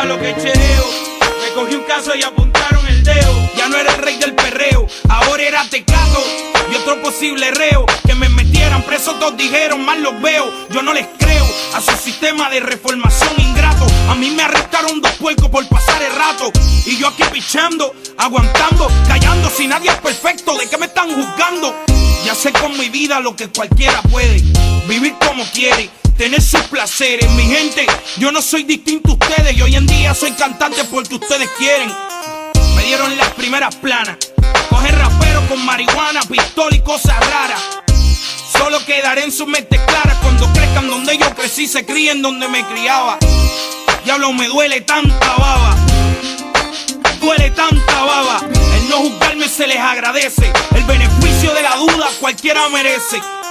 lo que chereo. Me cogí un caso y apuntaron el dedo. Ya no era el rey del perreo, ahora era Tecato y otro posible reo. Que me metieran preso, todos dijeron, mal los veo. Yo no les creo a su sistema de reformación ingrato. A mí me arrestaron 2 puercos por pasar el rato. Y yo aquí pichando, aguantando, callando. Si nadie es perfecto, ¿de qué me están juzgando? Ya sé con mi vida lo que cualquiera puede. Vivir como quiere, tener sus placeres. Mi gente, yo no soy distinto a ustedes. Y hoy en día soy cantante porque ustedes quieren. Me dieron las primeras planas. Coger rapero con marihuana, pistola y cosas raras. Solo quedaré en sus mentes claras cuando crezcan donde yo crecí, se críen donde me criaba. Diablo, me duele tanta baba. Duele tanta baba. El no juzgarme se les agradece. El beneficio de la duda cualquiera merece.